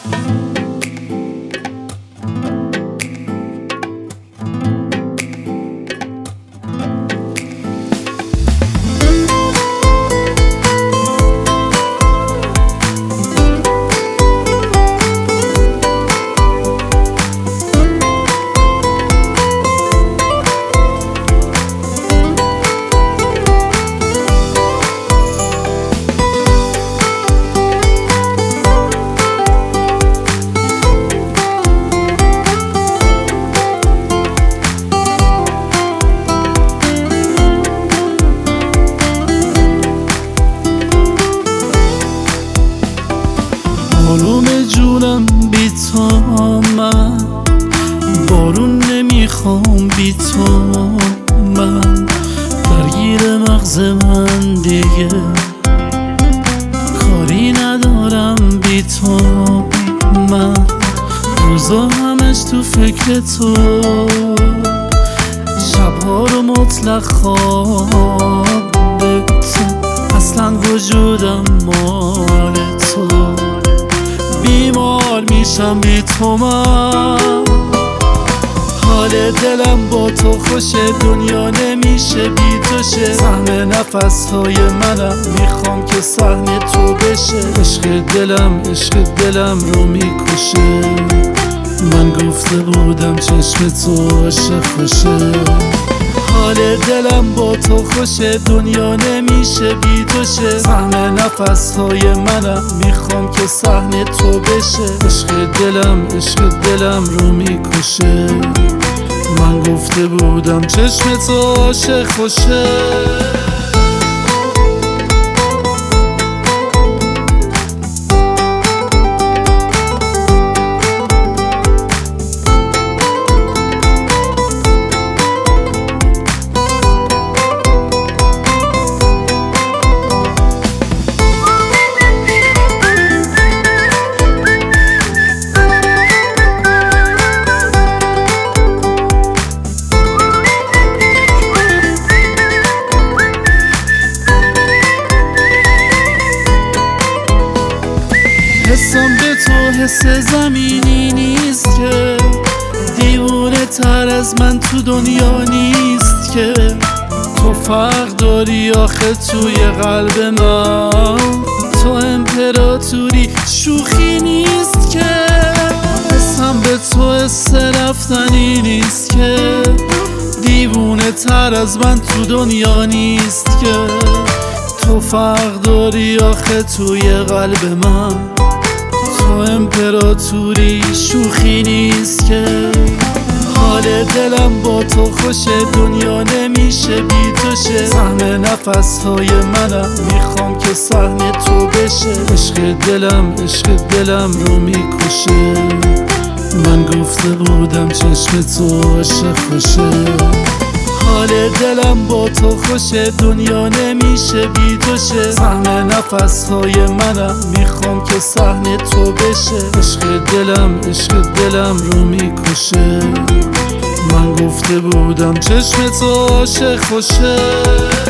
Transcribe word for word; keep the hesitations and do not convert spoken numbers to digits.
آروم جونم بی تو من، بارون نمیخوام بی تو من، درگیر مغز من دیگه کاری ندارم بی تو من، روزا همش تو فکر تو، شبها رو مطلق خواب تو، اصلا وجودم مال تو، بیمار میشم بی تو من، حال دلم با تو خوشه، دنیا نمیشه بی تو شه، سهم نفس های منم میخوام که سهم تو بشه، عشق دلم عشق دلم رو میکشه، من گفته بودم چشم تو عاشق خوشه، حال دلم با تو خوشه، دنیا نمیشه بی تو شه، سهم نفس های منم میخوام که صحن تو بشه، عشق دلم عشق دلم رو میکشه، من گفته بودم چشم تو عاشق خوشه. حسم به تو حس زمینی نیست که، دیوونه تر از من تو دنیا نیست که، تو فرق داری آخه توی قلب من، تو امپراتوری شوخی نیست که، حسم به تو حس رفتنی نیست که، دیوونه تر از من تو دنیا نیست که، تو فرق داری آخه توی قلب من، تو امپراتوری شوخی نیست که، حال دلم با تو خوشه، دنیا نمیشه بی تو شه، سهم نفس های منم میخوام که صحن تو بشه، عشق دلم عشق دلم رو میکشه، من گفته بودم چشم تو عاشق خوشه، حال دلم با تو خوشه، دنیا نمیشه بی تو شه، سهم نفس های منم میخوام که صحن تو بشه، عشق دلم عشق دلم رو میکشه، من گفته بودم چشم تو عاشق خوشه.